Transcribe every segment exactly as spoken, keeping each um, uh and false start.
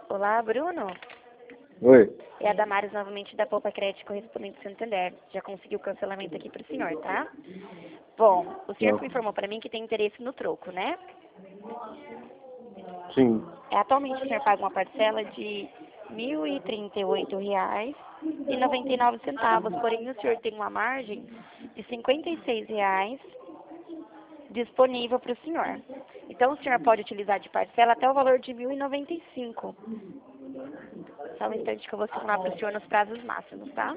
Olá, Bruno. Oi. É a Damares novamente da Poupa Crédito Correspondente Santander. Já conseguiu o cancelamento aqui para o senhor, tá? Bom, o senhor Não. informou para mim que tem interesse no troco, né? Sim. É, atualmente o senhor paga uma parcela de mil e trinta e oito reais e noventa e nove centavos, porém o senhor tem uma margem de cinquenta e seis reais disponível para o senhor. Então o senhor pode utilizar de parcela até o valor de mil e noventa e cinco. Só um instante que eu vou signar para o senhor nos prazos máximos, tá?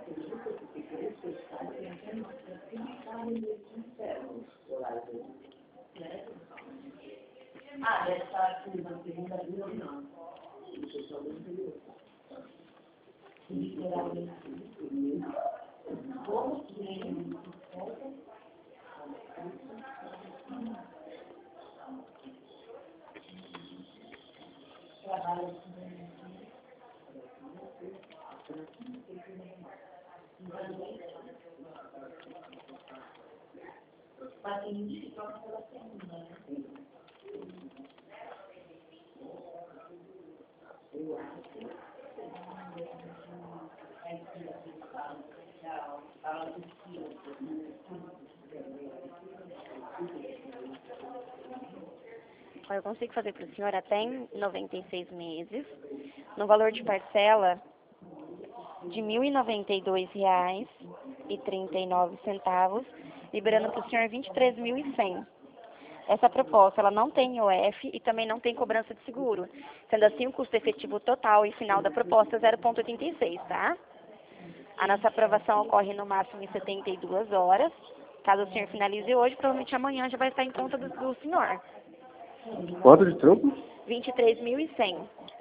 Eu consigo fazer para o senhor até em noventa e seis meses, no valor de parcela de mil e noventa e dois reais e trinta e nove centavos, liberando para o senhor vinte e três mil e cem. Essa proposta ela não tem I O F e também não tem cobrança de seguro, sendo assim o custo efetivo total e final da proposta zero vírgula oitenta e seis, tá? A nossa aprovação ocorre no máximo em setenta e duas horas. Caso o senhor finalize hoje, provavelmente amanhã já vai estar em conta do, do senhor. Quanto de troco? vinte e três mil e cem.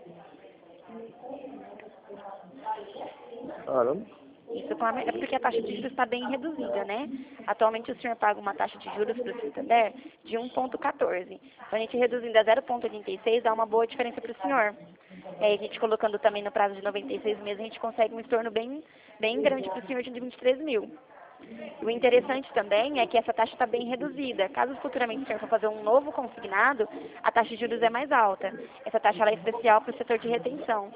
Caramba. Isso com a- é porque a taxa de juros está bem reduzida, né? Atualmente o senhor paga uma taxa de juros para o Santander de um vírgula quatorze. Então a gente reduzindo a zero vírgula oitenta e seis dá uma boa diferença para o senhor. E aí a gente colocando também no prazo de noventa e seis meses, a gente consegue um estorno bem, bem grande para o senhor de vinte e três mil. O interessante também é que essa taxa está bem reduzida. Caso futuramente o senhor for fazer um novo consignado, a taxa de juros é mais alta. Essa taxa ela é especial para o setor de retenção.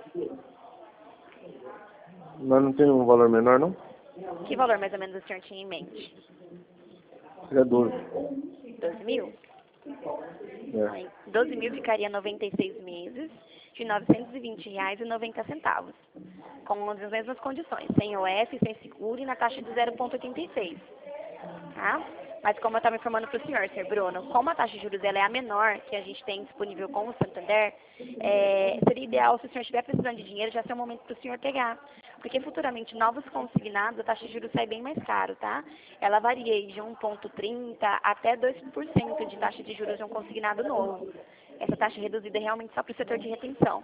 Mas não tem um valor menor, não? Que valor mais ou menos o senhor tinha em mente? É doze. doze mil? É. doze mil ficaria noventa e seis meses, de novecentos e vinte reais e noventa centavos, com as mesmas condições, sem I O F, sem seguro e na taxa de zero vírgula oitenta e seis. Tá? Mas como eu estava informando para o senhor, senhor Bruno, como a taxa de juros ela é a menor que a gente tem disponível com o Santander, é, seria ideal, se o senhor estiver precisando de dinheiro, já ser o momento para o senhor pegar. Porque futuramente, novos consignados, a taxa de juros sai bem mais caro, tá? Ela varia aí de um vírgula trinta até dois por cento de taxa de juros de um consignado novo. Essa taxa reduzida é realmente só para o setor de retenção.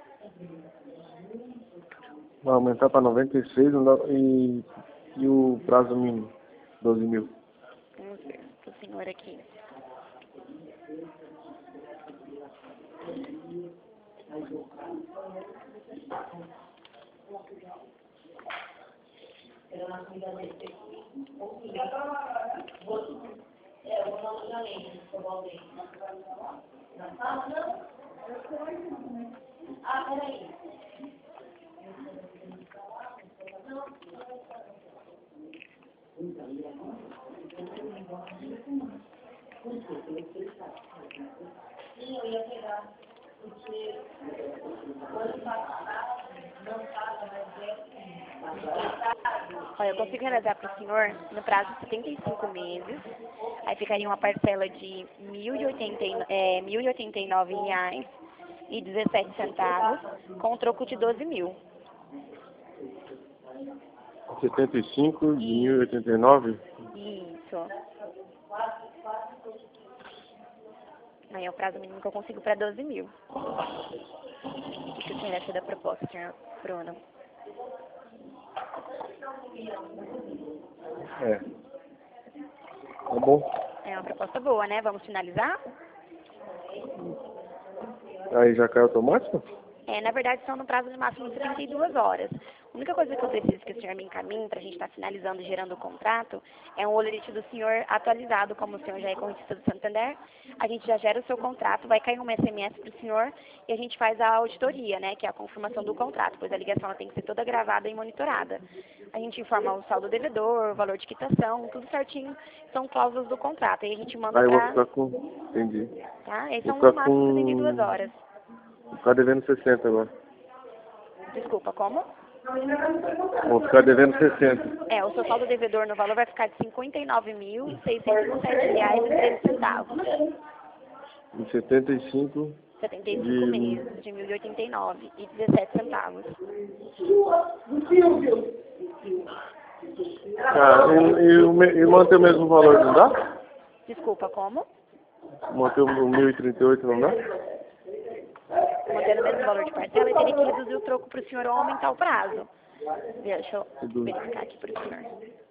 Vai aumentar para noventa e seis não dá- e, e o prazo mínimo, doze mil. Vamos ver para o senhor aqui. Olha, eu consigo realizar para o senhor no prazo de setenta e cinco meses. Aí ficaria uma parcela de mil e oitenta e nove é, mil e oitenta e nove reais e dezessete centavos, com um troco de doze mil. setenta e cinco de mil e oitenta e nove? Isso. Aí é o prazo mínimo que eu consigo para doze mil. O que o senhor acha da proposta, senhor Bruno? É. Tá bom. É uma proposta boa, né? Vamos finalizar? Aí já cai automático? É, na verdade, são no prazo de máximo de setenta e duas horas. A única coisa que eu preciso que o senhor me encaminhe para a gente estar finalizando e gerando o contrato é um olerite do senhor atualizado, como o senhor já é correntista do Santander. A gente já gera o seu contrato, vai cair um S M S para o senhor e a gente faz a auditoria, né, que é a confirmação do contrato, pois a ligação ela tem que ser toda gravada e monitorada. A gente informa o saldo devedor, o valor de quitação, tudo certinho, são cláusulas do contrato. Aí a gente manda Aí eu vou para... ficar com... Entendi. Tá? Esses Vou são ficar no máximo setenta e duas com... horas. Vou ficar devendo sessenta agora. Desculpa, como? Vou ficar devendo sessenta. É, o seu saldo devedor no valor vai ficar de cinquenta e nove mil, seiscentos e sete reais e treze centavos. Em setenta e cinco setenta e cinco de... meses, de mil e oitenta e nove e dezessete centavos. Ah, e, e, o me- e manter o mesmo valor, não dá? Desculpa, como? Manter o mil e trinta e oito não dá? Mantendo o mesmo valor de parcela, eu teria que reduzir o troco para o senhor ou aumentar o prazo. Deixa eu Reduz. verificar aqui para o senhor.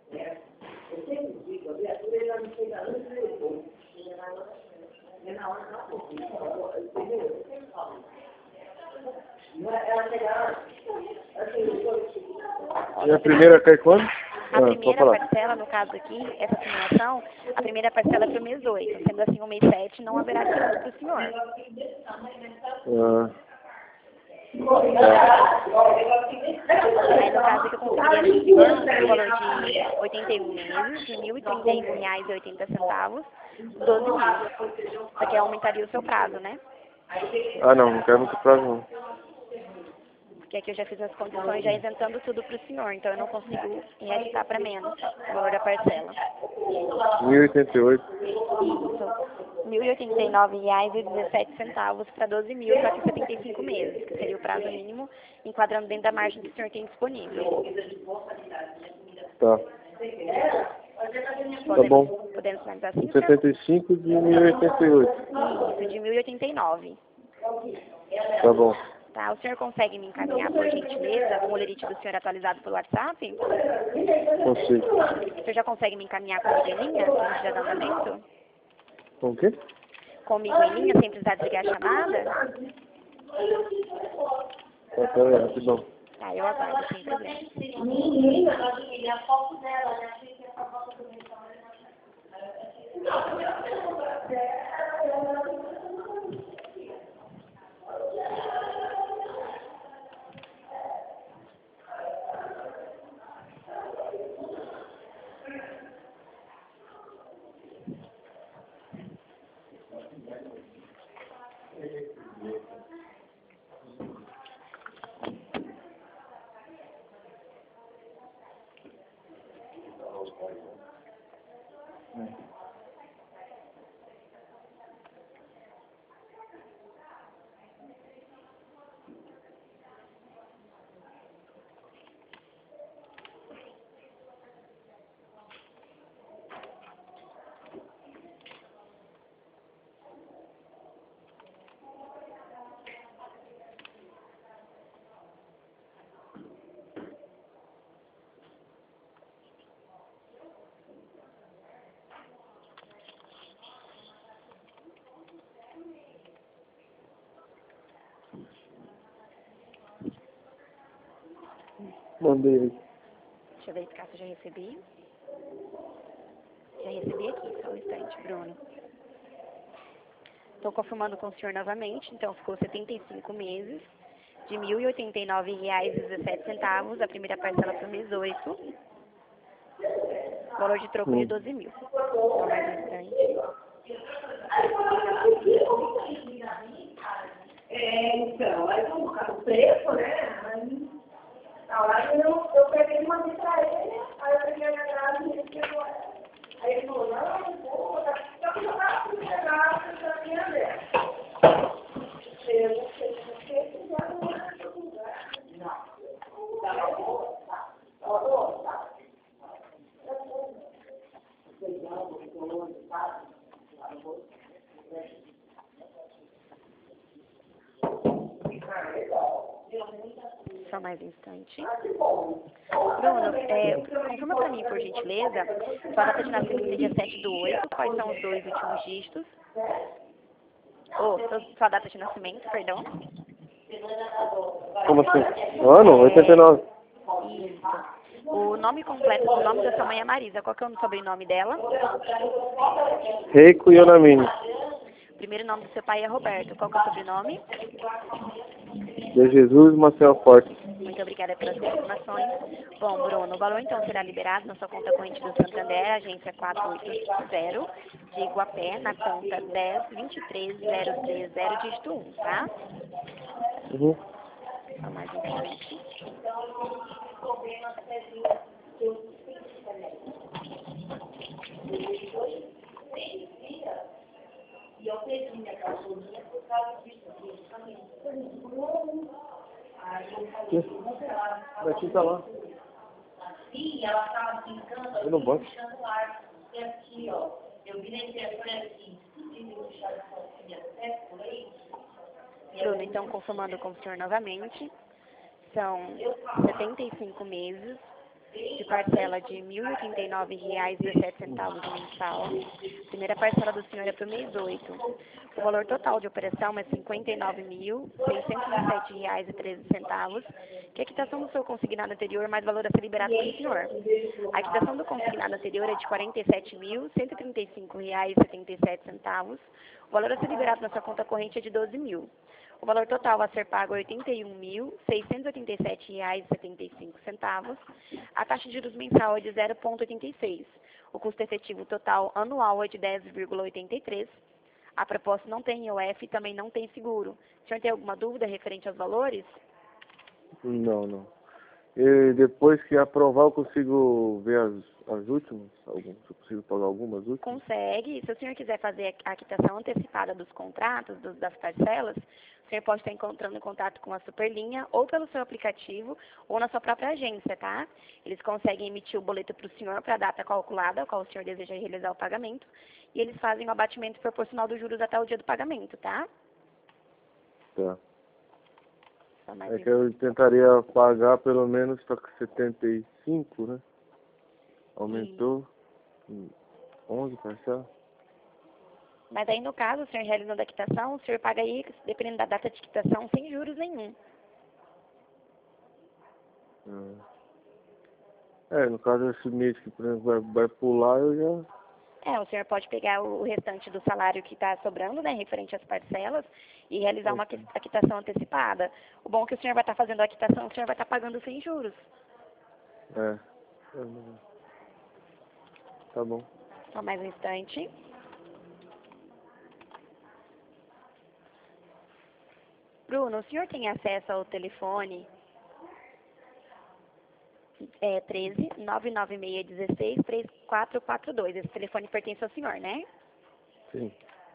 E a primeira cai quando? A Ah, pode primeira falar. parcela, no caso aqui, essa simulação, a primeira parcela é para o mês oito. Sendo assim, o mês sete não haverá desconto para o senhor. Ah, Aí, no caso aqui, eu conseguiria para o senhor um valor de oitenta e um meses, de mil e trinta e um reais e oitenta centavos, doze mil. Isso aqui aumentaria o seu prazo, né? ah não, não quero muito prazo não. Porque aqui eu já fiz as condições, já isentando tudo para o senhor, então eu não consigo reajustar para menos o valor da parcela. mil e oitenta e oito. Isso, mil e oitenta e nove reais e dezessete centavos para doze mil, só que setenta e cinco meses, que seria o prazo mínimo, enquadrando dentro da margem que o senhor tem disponível. Tá. Podemos, Tá bom. podemos finalizar assim, senhor? setenta e cinco de mil e oitenta e oito. Isso, de mil e oitenta e nove. Tá bom. Tá, o senhor consegue me encaminhar, por gentileza, um olerite do senhor atualizado pelo WhatsApp? Consigo. O senhor já consegue me encaminhar comigo em linha, sem precisar de andamento? Com o quê? Comigo em linha, sem precisar desligar a chamada? Tá, tá, é, rapidão. Tá, eu aguardo, sem problema. Mandei aí. Deixa eu verificar se eu já recebi. Já recebi aqui, só um instante, Bruno. Estou confirmando com o senhor novamente, então ficou setenta e cinco meses, de mil e oitenta e nove reais e dezessete centavos, a primeira parcela para o mês oito, valor de troco de Hum. doze mil. Só mais um instante. É, então, aí como o preço, né? Aí, na hora eu, eu peguei e mandei pra ele, aí eu peguei a grade e ele pegou ela. Aí ele falou, não, pô, tá só que eu tava com chegar, eu já tinha dela. Eu não sei se você já não é seu lugar. Não. Tá bom? Tá. Tá bom? Tá. Só mais um instante. Bruno, é, confirma para mim, por gentileza, sua data de nascimento é dia sete do oito, quais são os dois últimos dígitos? Oh, sua data de nascimento, perdão. Como assim? Ano? oitenta e nove. Isso. O nome completo, o nome da sua mãe é Marisa. Qual que é o sobrenome dela? Reiko Yonamine. O primeiro nome do seu pai é Roberto. Qual que é o sobrenome? De Jesus Marcel Forte. Muito obrigada pelas informações. Bom, Bruno, o valor então será liberado na sua conta corrente do Santander, agência quatrocentos e oitenta, de Iguapé, na conta dez vinte e três zero três zero, dígito um, tá? Uhum. Só mais um instante. Daqui tá lá. Sim, ela estava brincando, Eu não boto. puxando o ar. E aqui, ó, eu vi na internet assim, se deixar de focinha até por aí. Bruno, então, confirmando com o senhor novamente, são setenta e cinco meses de parcela de mil e oitenta e nove reais e dezessete centavos mensal. A primeira parcela do senhor é para o mês oito. O valor total de operação é cinquenta e nove mil seiscentos e sete reais e treze centavos, que é a quitação do seu consignado anterior mais valor a ser liberado pelo senhor. A quitação do consignado anterior é de quarenta e sete mil cento e trinta e cinco reais e setenta e sete centavos. O valor a ser liberado na sua conta corrente é de doze mil. O valor total a ser pago é oitenta e um mil seiscentos e oitenta e sete reais e setenta e cinco centavos. A taxa de juros mensal é de zero vírgula oitenta e seis. O custo efetivo total anual é de dez vírgula oitenta e três. A proposta não tem I O F e também não tem seguro. O senhor tem alguma dúvida referente aos valores? Não, não. E depois que aprovar, eu consigo ver as, as últimas? Algum, eu consigo pagar algumas últimas? Consegue. Se o senhor quiser fazer a quitação antecipada dos contratos, dos, das parcelas, o senhor pode estar encontrando em contato com a Superlinha ou pelo seu aplicativo ou na sua própria agência, tá? Eles conseguem emitir o boleto para o senhor para a data calculada, a qual o senhor deseja realizar o pagamento, e eles fazem o abatimento proporcional dos juros até o dia do pagamento, tá? Tá. Só mais É um. que eu tentaria pagar pelo menos para setenta e cinco, né? Aumentou em onze parcelas. Mas aí, no caso, o senhor realizando a quitação, o senhor paga aí, dependendo da data de quitação, sem juros nenhum. É, no caso esse mês que, por exemplo, vai, vai pular, eu já... É, o senhor pode pegar o restante do salário que está sobrando, né, referente às parcelas, e realizar uma qui- a quitação antecipada. O bom é que o senhor vai estar fazendo a quitação, o senhor vai estar pagando sem juros. É. É, não- Tá bom. Só mais um instante. Bruno, o senhor tem acesso ao telefone é, treze, nove nove seis, um seis, três quatro quatro dois. Esse telefone pertence ao senhor, né? Sim.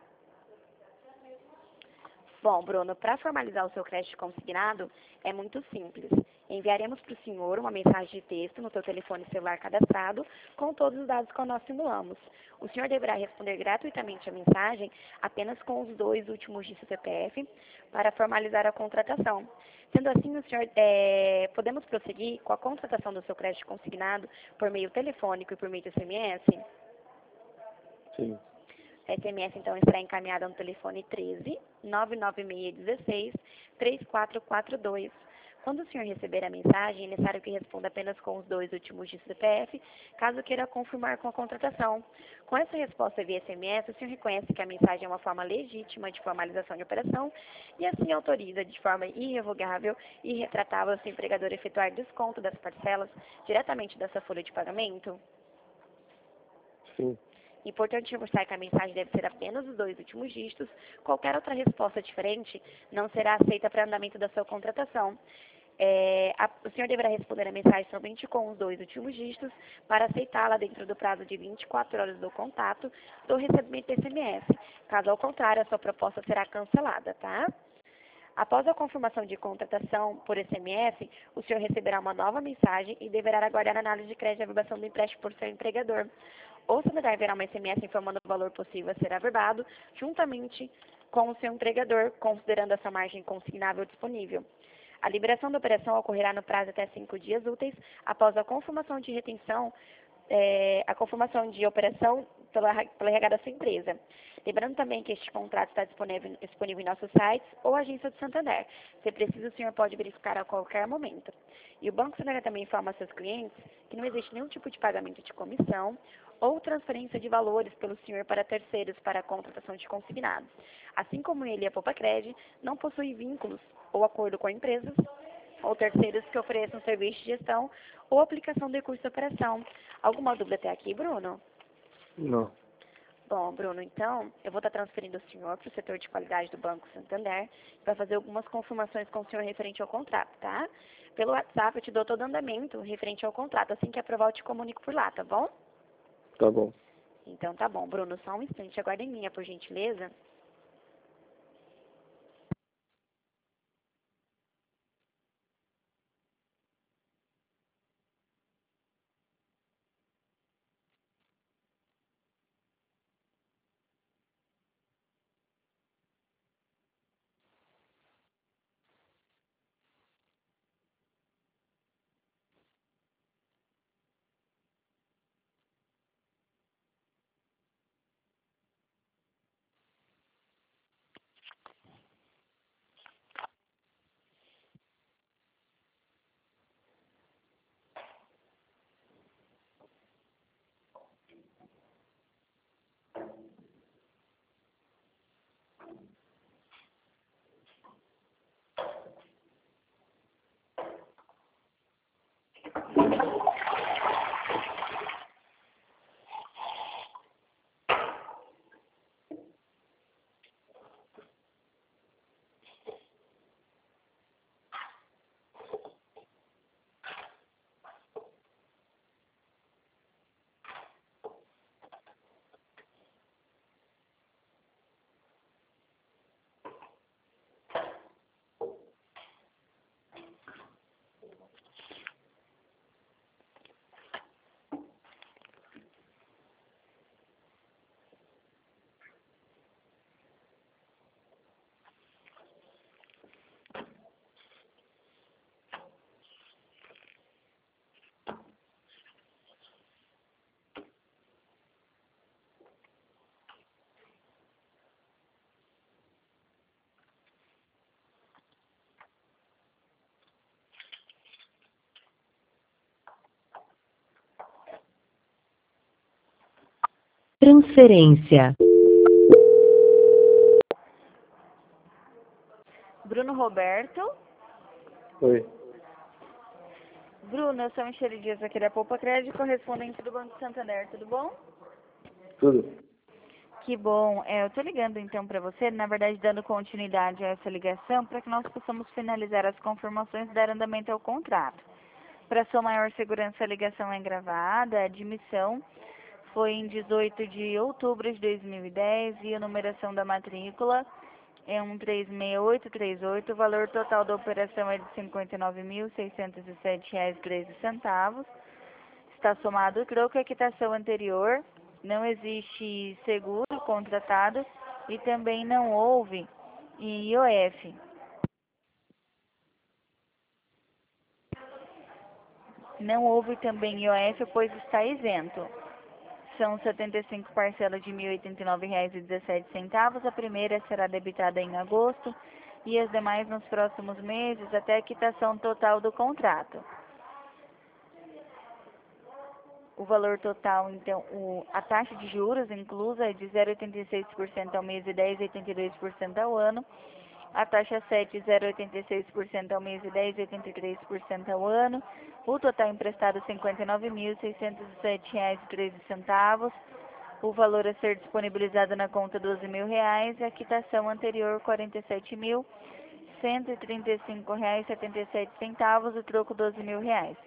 Bom, Bruno, para formalizar o seu crédito consignado, é muito simples. Enviaremos para o senhor uma mensagem de texto no seu telefone celular cadastrado com todos os dados que nós simulamos. O senhor deverá responder gratuitamente a mensagem apenas com os dois últimos dígitos do C P F para formalizar a contratação. Sendo assim, o senhor, é, podemos prosseguir com a contratação do seu crédito consignado por meio telefônico e por meio de S M S? Sim. A S M S, então, estará encaminhada no telefone treze, nove nove seis, um seis, três quatro quatro dois. Quando o senhor receber a mensagem, é necessário que responda apenas com os dois últimos dígitos do C P F, caso queira confirmar com a contratação. Com essa resposta via S M S, o senhor reconhece que a mensagem é uma forma legítima de formalização de operação e assim autoriza de forma irrevogável e irretratável o seu empregador a efetuar desconto das parcelas diretamente da sua folha de pagamento? Sim. Importante reforçar que a mensagem deve ser apenas os dois últimos dígitos. Qualquer outra resposta diferente não será aceita para andamento da sua contratação. É, a, o senhor deverá responder a mensagem somente com os dois últimos dígitos para aceitá-la dentro do prazo de vinte e quatro horas do contato do recebimento do S M S. Caso ao contrário, a sua proposta será cancelada, tá? Após a confirmação de contratação por S M S, o senhor receberá uma nova mensagem e deverá aguardar a análise de crédito e averbação do empréstimo por seu empregador. Ou se haverá uma S M S informando o valor possível a ser averbado, juntamente com o seu empregador, considerando essa margem consignável disponível. A liberação da operação ocorrerá no prazo de até cinco dias úteis após a confirmação de retenção é, a confirmação de operação pela, pela R H da sua empresa. Lembrando também que este contrato está disponível, disponível em nossos sites ou agência do Santander. Se precisa, o senhor pode verificar a qualquer momento. E o Banco Santander também informa aos seus clientes que não existe nenhum tipo de pagamento de comissão ou transferência de valores pelo senhor para terceiros para a contratação de consignados. Assim como ele e a Poupa-Cred não possuem vínculos ou acordo com empresas ou terceiros que ofereçam serviço de gestão ou aplicação de recurso de operação. Alguma dúvida até aqui, Bruno? Não. Bom, Bruno, então, eu vou estar transferindo o senhor para o setor de qualidade do Banco Santander para fazer algumas confirmações com o senhor referente ao contrato, tá? Pelo WhatsApp eu te dou todo o andamento referente ao contrato. Assim que aprovar, eu te comunico por lá, tá bom? Tá bom. Então tá bom, Bruno, só um instante, aguarda em linha, por gentileza. Transferência. Bruno Roberto. Oi. Bruno, eu sou a Michele Dias aqui da Poupa-Cred, correspondente do Banco Santander, tudo bom? Tudo. Que bom. É, eu estou ligando então para você, na verdade dando continuidade a essa ligação, para que nós possamos finalizar as confirmações e dar andamento ao contrato. Para sua maior segurança, a ligação é gravada, a admissão foi em dezoito de outubro de dois mil e dez e a numeração da matrícula é um três seis oito três oito. O valor total da operação é de cinquenta e nove mil, seiscentos e sete reais e treze centavos. Está somado o troco e a quitação anterior. Não existe seguro contratado e também não houve I O F. Não houve também I O F, pois está isento. São setenta e cinco parcelas de mil e oitenta e nove reais e dezessete centavos. A primeira será debitada em agosto e as demais nos próximos meses até a quitação total do contrato. O valor total, então, o, a taxa de juros inclusa é de zero vírgula oitenta e seis por cento ao mês e dez vírgula oitenta e dois por cento ao ano. A taxa sete, zero vírgula oitenta e seis por cento ao mês e dez vírgula oitenta e três por cento ao ano. O total emprestado, cinquenta e nove mil, seiscentos e sete reais e treze centavos. O valor a ser disponibilizado na conta, doze mil reais. E a quitação anterior, quarenta e sete mil, cento e trinta e cinco reais e setenta e sete centavos. O troco, doze mil reais.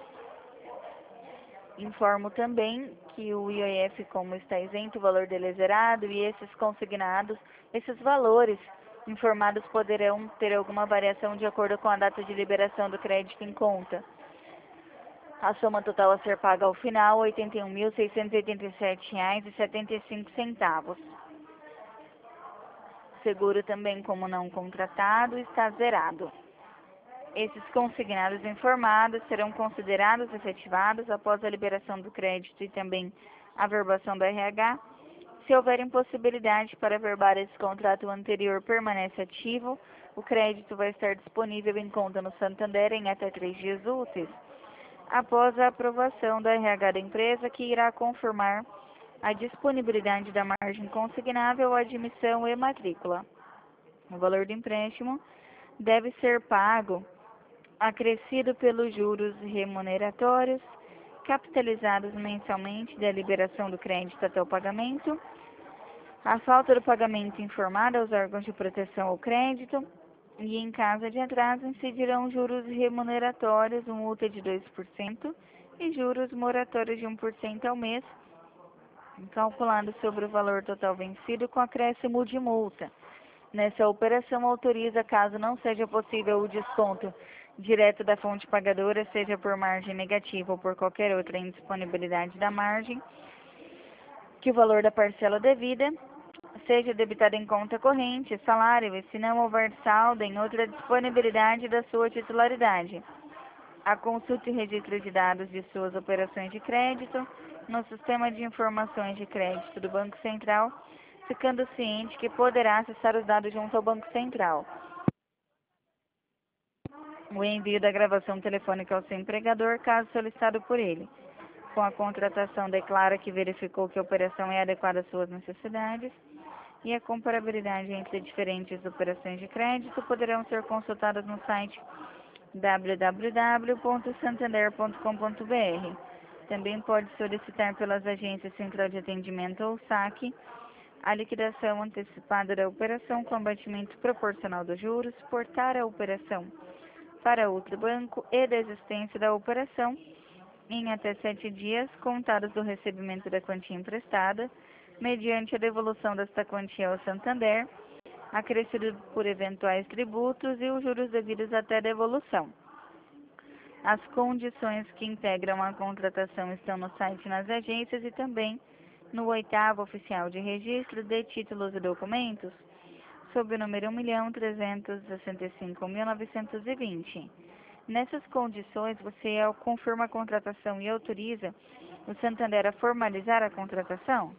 Informo também que o I O F, como está isento, o valor dele é zerado e esses consignados, esses valores informados poderão ter alguma variação de acordo com a data de liberação do crédito em conta. A soma total a ser paga ao final, oitenta e um mil, seiscentos e oitenta e sete reais e setenta e cinco centavos. Seguro também, como não contratado, está zerado. Esses consignados informados serão considerados efetivados após a liberação do crédito e também a verbação do R H. Se houver impossibilidade para verbar esse contrato anterior permanece ativo, o crédito vai estar disponível em conta no Santander em até três dias úteis, após a aprovação do R H da empresa, que irá confirmar a disponibilidade da margem consignável, admissão e matrícula. O valor do empréstimo deve ser pago acrescido pelos juros remuneratórios, capitalizados mensalmente da liberação do crédito até o pagamento. A falta do pagamento informada aos órgãos de proteção ao crédito e, em caso de atraso, incidirão juros remuneratórios, multa de dois por cento e juros moratórios de um por cento ao mês, calculado sobre o valor total vencido com acréscimo de multa. Nessa operação, autoriza, caso não seja possível o desconto direto da fonte pagadora, seja por margem negativa ou por qualquer outra indisponibilidade da margem, que o valor da parcela devida seja debitado em conta corrente, salário, e se não houver saldo em outra disponibilidade da sua titularidade. A consulta e registro de dados de suas operações de crédito no Sistema de Informações de Crédito do Banco Central, ficando ciente que poderá acessar os dados junto ao Banco Central. O envio da gravação telefônica ao seu empregador, caso solicitado por ele. Com a contratação, declara que verificou que a operação é adequada às suas necessidades, e a comparabilidade entre diferentes operações de crédito poderão ser consultadas no site w w w ponto santander ponto com ponto b r. Também pode solicitar pelas agências Central de Atendimento ou SAC a liquidação antecipada da operação com abatimento proporcional dos juros, portar a operação para outro banco e desistência da operação em até sete dias, contados do recebimento da quantia emprestada, mediante a devolução desta quantia ao Santander, acrescido por eventuais tributos e os juros devidos até devolução. As condições que integram a contratação estão no site nas agências e também no oitavo oficial de registro de títulos e documentos, sob o número um milhão trezentos e sessenta e cinco mil novecentos e vinte. Nessas condições, você confirma a contratação e autoriza o Santander a formalizar a contratação?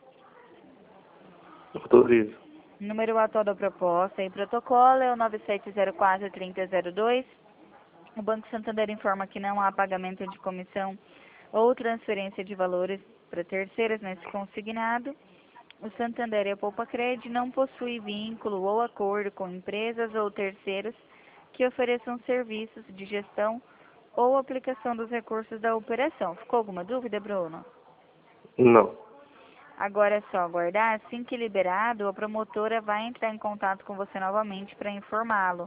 Autorizo. Número atual da proposta e protocolo é o nove sete zero quatro, três zero zero dois. O Banco Santander informa que não há pagamento de comissão ou transferência de valores para terceiros nesse consignado. O Santander e a Poupacred não possuem vínculo ou acordo com empresas ou terceiros que ofereçam serviços de gestão ou aplicação dos recursos da operação. Ficou alguma dúvida, Bruno? Não. Agora é só aguardar. Assim que liberado, a promotora vai entrar em contato com você novamente para informá-lo.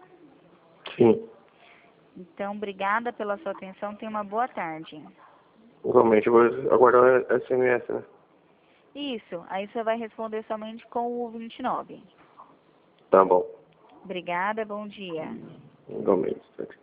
Sim. Então, obrigada pela sua atenção. Tenha uma boa tarde. Igualmente, eu vou aguardar o S M S, né? Isso. Aí você vai responder somente com o vinte e nove. Tá bom. Obrigada. Bom dia. Igualmente.